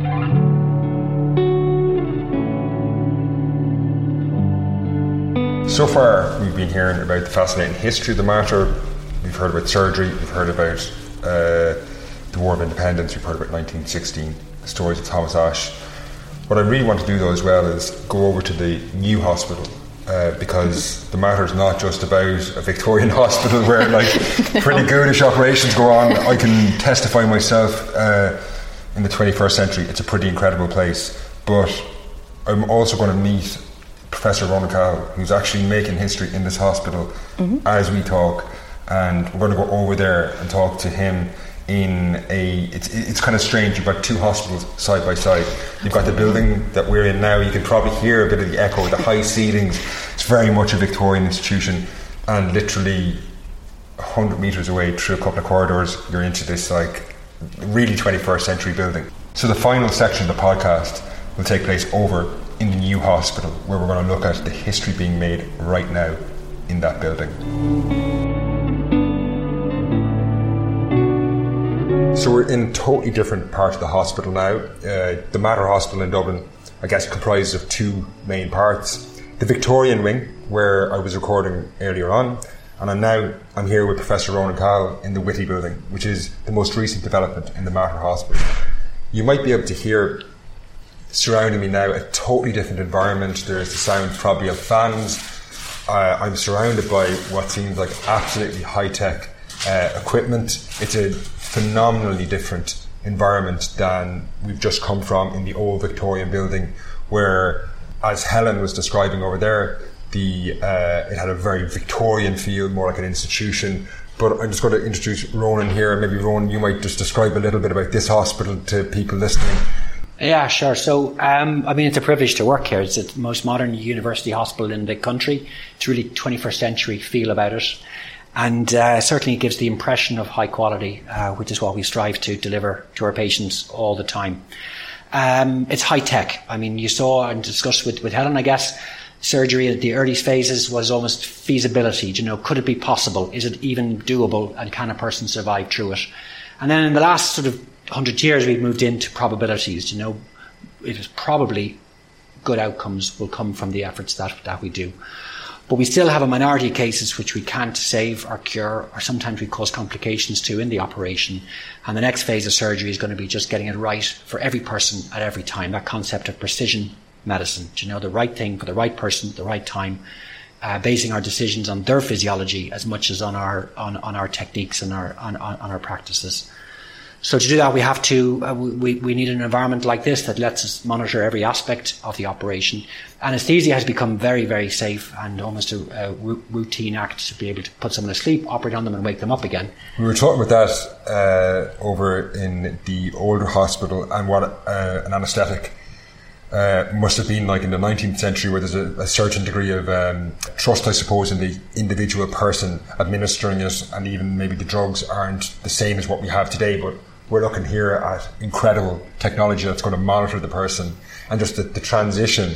So far, we've been hearing about the fascinating history of the matter. We've heard about surgery. We've heard about uh, the War of Independence. We've heard about nineteen sixteen, the stories of Thomas Ashe. What I really want to do, though, as well, is go over to the new hospital, uh, because the matter is not just about a Victorian hospital where, like, pretty goodish operations go on. I can testify myself, uh, in the twenty-first century, it's a pretty incredible place. But I'm also going to meet Professor Ronan Cahill, who's actually making history in this hospital mm-hmm. as we talk, and we're going to go over there and talk to him in a, it's it's kind of strange, you've got two hospitals side by side. You've got the building that we're in now, you can probably hear a bit of the echo, the high ceilings. It's very much a Victorian institution, and literally one hundred metres away through a couple of corridors you're into this, like, really twenty-first century building. So the final section of the podcast will take place over in the new hospital, where we're going to look at the history being made right now in that building. So we're in a totally different part of the hospital now. Uh, the Mater Hospital in Dublin, I guess, comprises of two main parts. The Victorian wing, where I was recording earlier on, and I'm now I'm here with Professor Ronan Cahill in the Whitty building, which is the most recent development in the Mater Hospital. You might be able to hear surrounding me now a totally different environment. There's the sound probably of fans, uh, I'm surrounded by what seems like absolutely high-tech uh, equipment. It's a phenomenally different environment than we've just come from in the old Victorian building, where, as Helen was describing over there, the uh, it had a very Victorian feel, more like an institution. But I'm just going to introduce Ronan here. Maybe, Ronan, you might just describe a little bit about this hospital to people listening. Yeah, sure. So, um, I mean, it's a privilege to work here. It's the most modern university hospital in the country. It's really twenty-first century feel about it. And uh, certainly it gives the impression of high quality, uh, which is what we strive to deliver to our patients all the time. Um, it's high tech. I mean, you saw and discussed with, with Helen, I guess, surgery at the early phases was almost feasibility. You know, could it be possible? Is it even doable? And can a person survive through it? And then in the last sort of hundred years, we've moved into probabilities. You know, it is probably good outcomes will come from the efforts that, that we do. But we still have a minority of cases which we can't save or cure, or sometimes we cause complications to in the operation. And the next phase of surgery is going to be just getting it right for every person at every time. That concept of precision medicine, you know, the right thing for the right person at the right time, uh, basing our decisions on their physiology as much as on our on, on our techniques and our on, on our practices. So to do that, we have to uh, we we need an environment like this that lets us monitor every aspect of the operation. Anesthesia has become very, very safe and almost a, a routine act to be able to put someone to sleep, operate on them, and wake them up again. We were talking about that uh, over in the older hospital, and what uh, an anaesthetic Uh, must have been like in the nineteenth century, where there's a, a certain degree of um, trust, I suppose, in the individual person administering it, and even maybe the drugs aren't the same as what we have today, but we're looking here at incredible technology that's going to monitor the person, and just the, the transition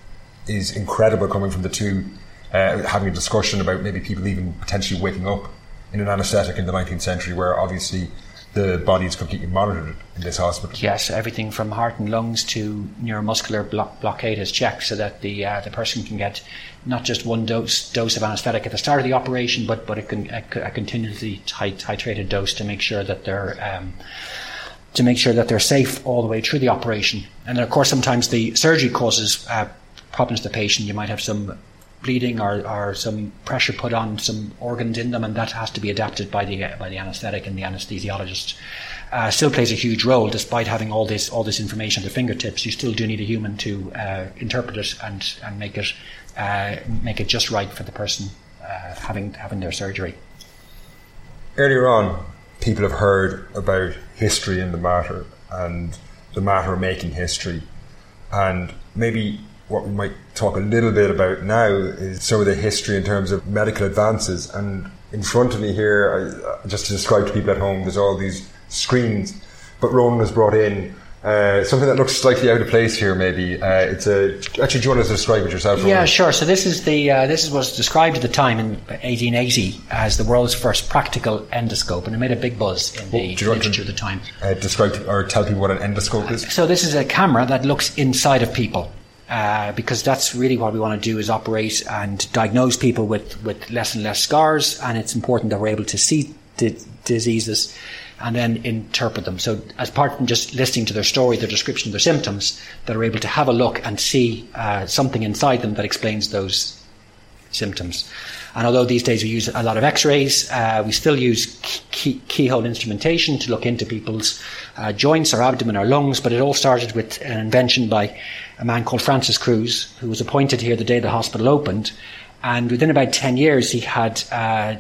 is incredible, coming from the two, uh, having a discussion about maybe people even potentially waking up in an anaesthetic in the nineteenth century, where obviously the body is completely monitored in this hospital. Yes, everything from heart and lungs to neuromuscular blo- blockade is checked, so that the uh, the person can get not just one dose dose of anaesthetic at the start of the operation, but but it can a, a continuously titrated dose to make sure that they're um, to make sure that they're safe all the way through the operation. And then, of course, sometimes the surgery causes uh, problems to the patient. You might have some bleeding or, or some pressure put on some organs in them, and that has to be adapted by the by the anaesthetic and the anaesthesiologist. Uh, still plays a huge role, despite having all this all this information at their fingertips. You still do need a human to uh, interpret it and and make it uh, make it just right for the person uh, having having their surgery. Earlier on, people have heard about history in the matter and the matter making history, and maybe what we might talk a little bit about now is some of the history in terms of medical advances. And in front of me here, I, just to describe to people at home, there's all these screens, but Ronan has brought in uh, something that looks slightly out of place here. Maybe uh, it's a. Actually, do you want to describe it yourself, Ronan? Yeah, sure. So this is the uh, this is what's described at the time in eighteen eighty as the world's first practical endoscope, and it made a big buzz in the well, literature at the time. Uh, describe or tell people what an endoscope is. So this is a camera that looks inside of people. Uh, because that's really what we want to do, is operate and diagnose people with, with less and less scars, and it's important that we're able to see the diseases and then interpret them. So as part from just listening to their story, their description of their symptoms, that are able to have a look and see uh, something inside them that explains those symptoms. And although these days we use a lot of x-rays, uh, we still use key, keyhole instrumentation to look into people's uh, joints or abdomen or lungs, but it all started with an invention by a man called Francis Cruz, who was appointed here the day the hospital opened, and within about ten years he had uh,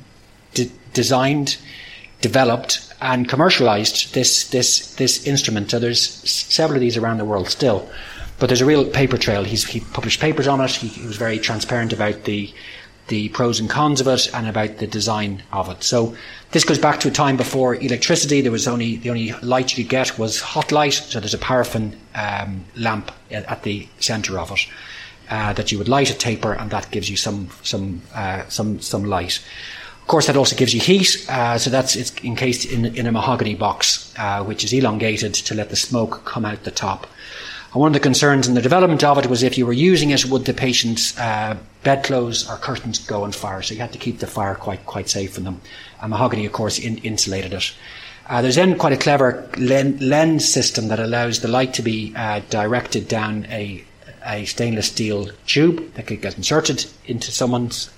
d- designed, developed and commercialised this, this, this instrument. So there's several of these around the world still, but there's a real paper trail. He's, he published papers on it. He, he was very transparent about the the pros and cons of it and about the design of it. So this goes back to a time before electricity. There was only the only light you could get was hot light. So there's a paraffin um, lamp at the centre of it uh, that you would light a taper, and that gives you some some uh, some some light. Of course, that also gives you heat. Uh, so that's it's encased in in a mahogany box, uh, which is elongated to let the smoke come out the top. And one of the concerns in the development of it was, if you were using it, would the patient's uh, bedclothes or curtains go on fire? So you had to keep the fire quite quite safe from them. And mahogany, of course, in, insulated it. Uh, there's then quite a clever len- lens system that allows the light to be uh, directed down a a stainless steel tube that could get inserted into someone's,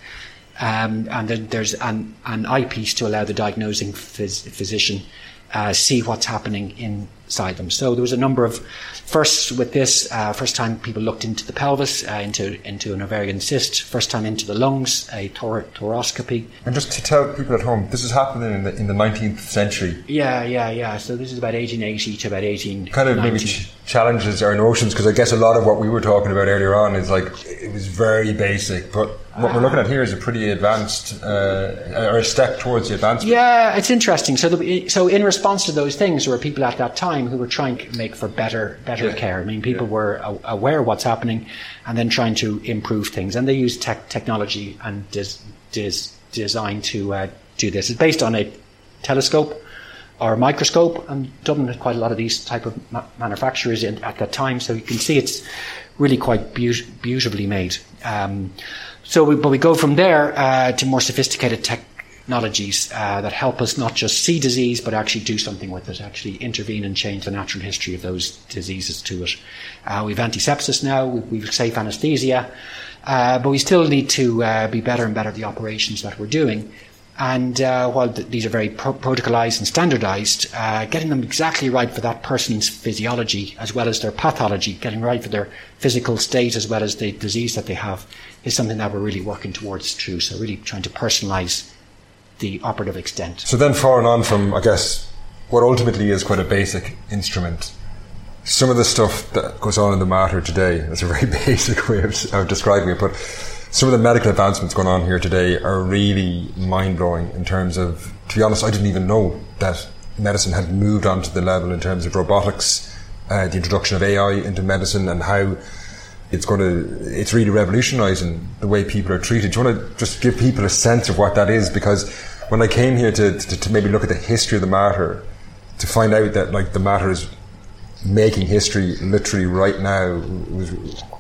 um, and then there's an, an eyepiece to allow the diagnosing phys- physician uh, see what's happening inside them. So there was a number of firsts with this. Uh, first time people looked into the pelvis, uh, into into an ovarian cyst. First time into the lungs, a thor- thoracoscopy. And just to tell people at home, this is happening in the in the nineteenth century. Yeah, yeah, yeah. So this is about eighteen eighty to about eighteen ninety. Kind of maybe ch- challenges our notions, because I guess a lot of what we were talking about earlier on is like it was very basic, but what we're looking at here is a pretty advanced, uh, or a step towards the advancement. Yeah, it's interesting. So, the, so in response to those things, there were people at that time who were trying to make for better, better yeah. care. I mean, people yeah. were a- aware of what's happening, and then trying to improve things. And they used tech technology and dis- dis- design to uh, do this. It's based on a telescope or a microscope, and Dublin had quite a lot of these type of ma- manufacturers in, at that time. So you can see it's really quite be- beautifully made. Um, So, we, but we go from there uh, to more sophisticated technologies uh, that help us not just see disease, but actually do something with it, actually intervene and change the natural history of those diseases to it. Uh, we have antisepsis now, we, we have safe anesthesia, uh, but we still need to uh, be better and better at the operations that we're doing. And uh, while th- these are very pro- protocolized and standardized, uh, getting them exactly right for that person's physiology as well as their pathology, getting right for their physical state as well as the disease that they have, is something that we're really working towards too. So really trying to personalize the operative extent. So then following on from, I guess, what ultimately is quite a basic instrument, some of the stuff that goes on in the matter today, that's a very basic way of, of describing it, but some of the medical advancements going on here today are really mind-blowing in terms of, to be honest, I didn't even know that medicine had moved on to the level in terms of robotics, uh, the introduction of A I into medicine, and how it's going to, it's really revolutionising the way people are treated. Do you want to just give people a sense of what that is? Because when I came here to, to, to maybe look at the history of the matter, to find out that like the matter is making history literally right now was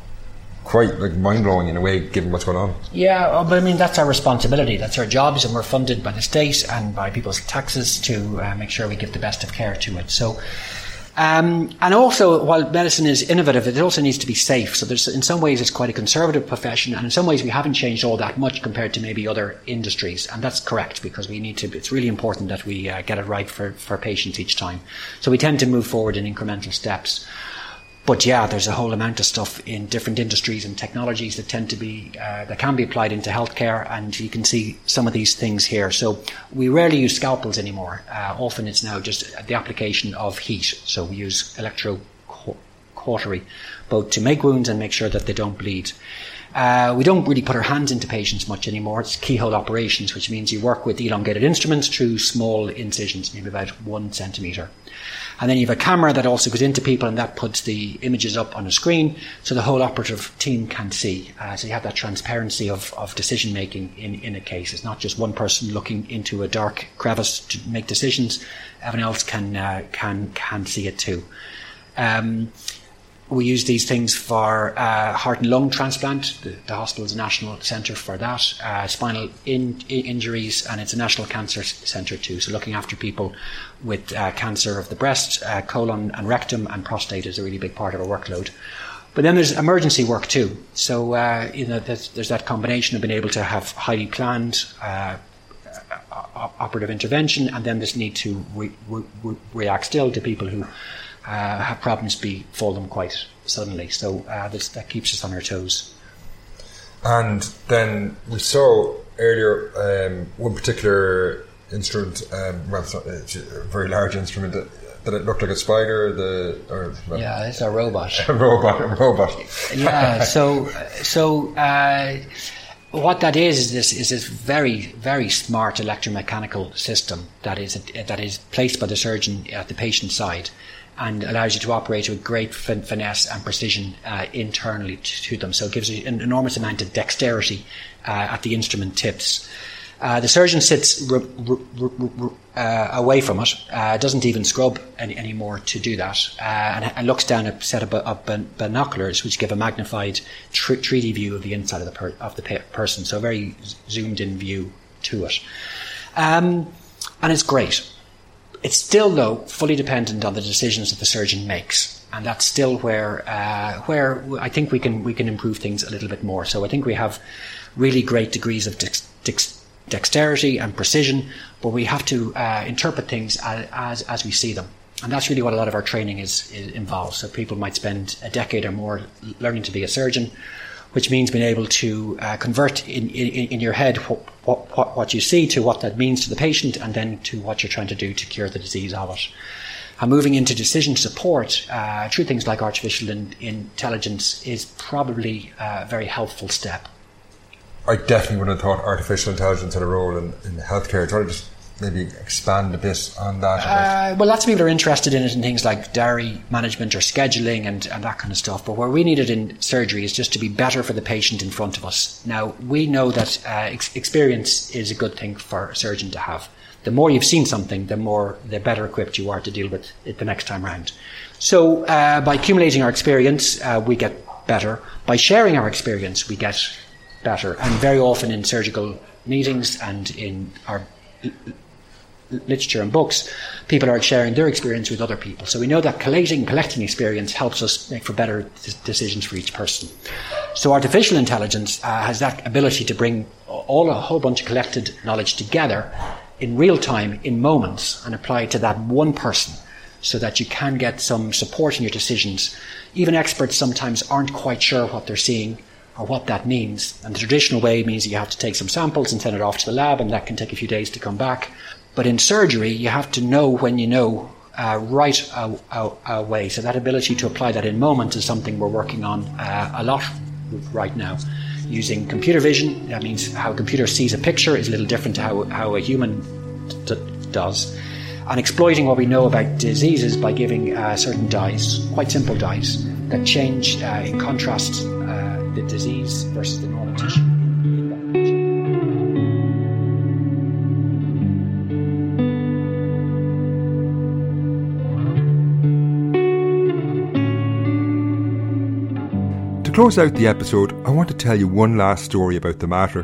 quite like mind-blowing in a way, given what's going on. Yeah, but I mean, that's our responsibility. That's our jobs, and we're funded by the state and by people's taxes to uh, make sure we give the best of care to it. So, um, and also, while medicine is innovative, it also needs to be safe. So there's, in some ways, it's quite a conservative profession, and in some ways we haven't changed all that much compared to maybe other industries. And that's correct, because we need to, it's really important that we uh, get it right for, for patients each time. So we tend to move forward in incremental steps. But yeah, there's a whole amount of stuff in different industries and technologies that tend to be, uh, that can be applied into healthcare, and you can see some of these things here. So we rarely use scalpels anymore. Uh, often it's now just the application of heat. So we use electrocautery, both to make wounds and make sure that they don't bleed. Uh, we don't really put our hands into patients much anymore. It's keyhole operations, which means you work with elongated instruments through small incisions, maybe about one centimetre. And then you have a camera that also goes into people, and that puts the images up on a screen so the whole operative team can see. Uh, so you have that transparency of, of decision making in, in a case. It's not just one person looking into a dark crevice to make decisions. Everyone else can uh, can can see it too. Um, We use these things for uh, heart and lung transplant. The, the hospital's a national centre for that. Uh, spinal in, in injuries, and it's a national cancer centre too. So looking after people with uh, cancer of the breast, uh, colon and rectum and prostate is a really big part of our workload. But then there's emergency work too. So uh, you know, there's, there's that combination of being able to have highly planned uh, operative intervention, and then this need to re- re- react still to people who Uh, have problems befall them quite suddenly. So uh, this, that keeps us on our toes. And then we saw earlier um, one particular instrument, um, well, it's not, it's a very large instrument that, that it looked like a spider. The or, well, yeah, it's a robot. A robot, a robot. yeah. So so. Uh, What that is is this is this very very smart electromechanical system that is that is placed by the surgeon at the patient side, and allows you to operate with great fin- finesse and precision uh, internally to, to them. So it gives you an enormous amount of dexterity uh, at the instrument tips. Uh, the surgeon sits r- r- r- r- uh, away from it, uh, doesn't even scrub any, anymore to do that, uh, and, and looks down a set of, of binoculars which give a magnified tr- three D view of the inside of the, per- of the pe- person, so a very zoomed in view to it. Um, and it's great. It's still, though, fully dependent on the decisions that the surgeon makes. And that's still where uh, where I think we can we can improve things a little bit more. So I think we have really great degrees of dex- dex- dexterity and precision, but we have to uh, interpret things as, as as we see them. And that's really what a lot of our training is, is involves. So people might spend a decade or more learning to be a surgeon, which means being able to uh, convert in, in, in your head what, what, what you see to what that means to the patient, and then to what you're trying to do to cure the disease of it. And moving into decision support uh, through things like artificial in, intelligence is probably a very helpful step. I definitely would have thought artificial intelligence had a role in, in healthcare. Do you want to just maybe expand a bit on that? Uh, well, lots of people are interested in it in things like diary management or scheduling and, and that kind of stuff. But where we need it in surgery is just to be better for the patient in front of us. Now, we know that uh, ex- experience is a good thing for a surgeon to have. The more you've seen something, the more, the better equipped you are to deal with it the next time round. So uh, by accumulating our experience, uh, we get better. By sharing our experience, we get better. And very often in surgical meetings and in our literature and books, people are sharing their experience with other people. So we know that collating, collecting experience helps us make for better d- decisions for each person. So artificial intelligence uh, has that ability to bring all a whole bunch of collected knowledge together in real time, in moments, and apply it to that one person, so that you can get some support in your decisions. Even experts sometimes aren't quite sure what they're seeing or what that means. And the traditional way means that you have to take some samples and send it off to the lab, and that can take a few days to come back. But in surgery, you have to know when you know uh, right uh, uh, away. So that ability to apply that in moment is something we're working on uh, a lot right now. Using computer vision, that means how a computer sees a picture is a little different to how, how a human d- does. And exploiting what we know about diseases by giving uh, certain dyes, quite simple dyes, that change uh, in contrast uh, the disease versus the normal tissue. To close out the episode, I want to tell you one last story about the matter.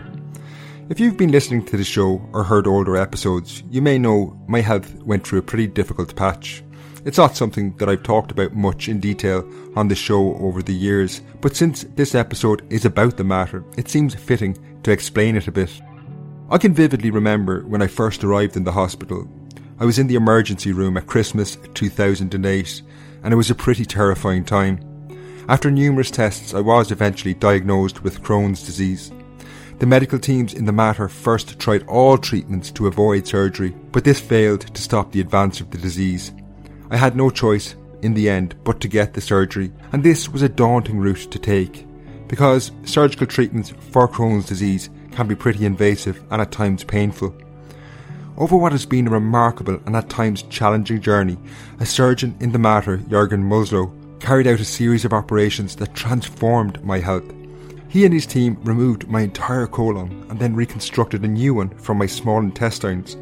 If you've been listening to the show or heard older episodes, you may know my health went through a pretty difficult patch. It's not something that I've talked about much in detail on the show over the years, but since this episode is about the matter, it seems fitting to explain it a bit. I can vividly remember when I first arrived in the hospital. I was in the emergency room at Christmas two thousand eight, and it was a pretty terrifying time. After numerous tests, I was eventually diagnosed with Crohn's disease. The medical teams in the matter first tried all treatments to avoid surgery, but this failed to stop the advance of the disease. I had no choice, in the end, but to get the surgery, and this was a daunting route to take, because surgical treatments for Crohn's disease can be pretty invasive and at times painful. Over what has been a remarkable and at times challenging journey, a surgeon in the matter, Jürgen Muslow, carried out a series of operations that transformed my health. He and his team removed my entire colon and then reconstructed a new one from my small intestines.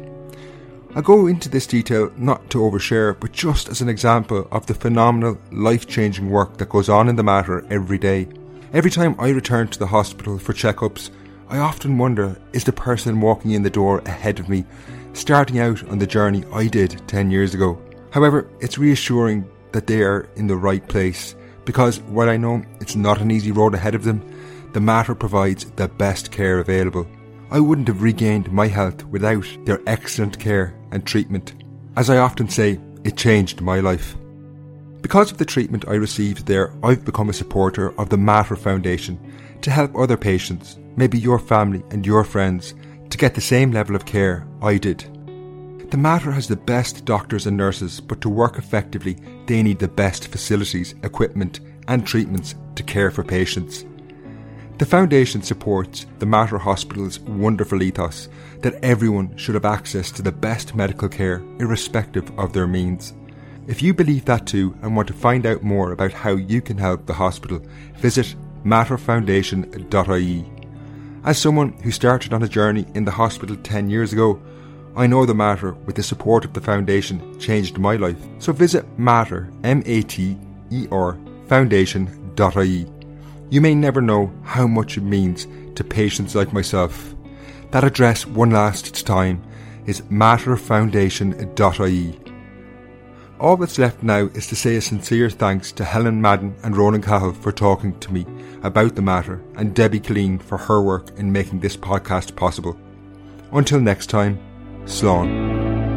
I go into this detail not to overshare, but just as an example of the phenomenal, life-changing work that goes on in the matter every day. Every time I return to the hospital for checkups, I often wonder, is the person walking in the door ahead of me starting out on the journey I did ten years ago? However, it's reassuring that they are in the right place, because while I know it's not an easy road ahead of them, the matter provides the best care available. I wouldn't have regained my health without their excellent care and treatment. As I often say, it changed my life. Because of the treatment I received there, I've become a supporter of the Matter Foundation to help other patients, maybe your family and your friends, to get the same level of care I did. The Matter has the best doctors and nurses, but to work effectively, they need the best facilities, equipment and treatments to care for patients. The Foundation supports the Mater Hospital's wonderful ethos that everyone should have access to the best medical care, irrespective of their means. If you believe that too and want to find out more about how you can help the hospital, visit matter foundation dot I E. As someone who started on a journey in the hospital ten years ago, I know the Matter, with the support of the Foundation, changed my life. So visit Matter, M A T E R, foundation dot I E. You may never know how much it means to patients like myself. That address, one last time, is matter foundation dot I E. All that's left now is to say a sincere thanks to Helen Madden and Ronan Cahill for talking to me about the matter, and Debbie Killeen for her work in making this podcast possible. Until next time, Slán.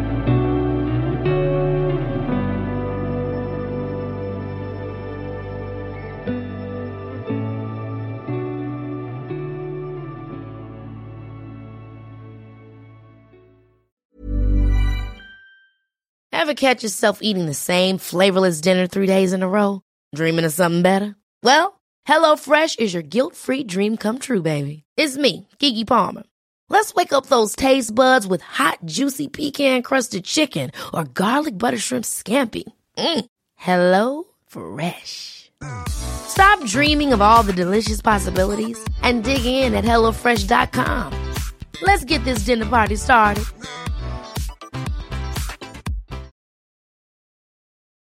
Ever catch yourself eating the same flavorless dinner three days in a row? Dreaming of something better? Well, HelloFresh is your guilt-free dream come true, baby. It's me, Keke Palmer. Let's wake up those taste buds with hot, juicy pecan-crusted chicken or garlic butter shrimp scampi. Mm. Hello Fresh. Stop dreaming of all the delicious possibilities and dig in at hello fresh dot com. Let's get this dinner party started.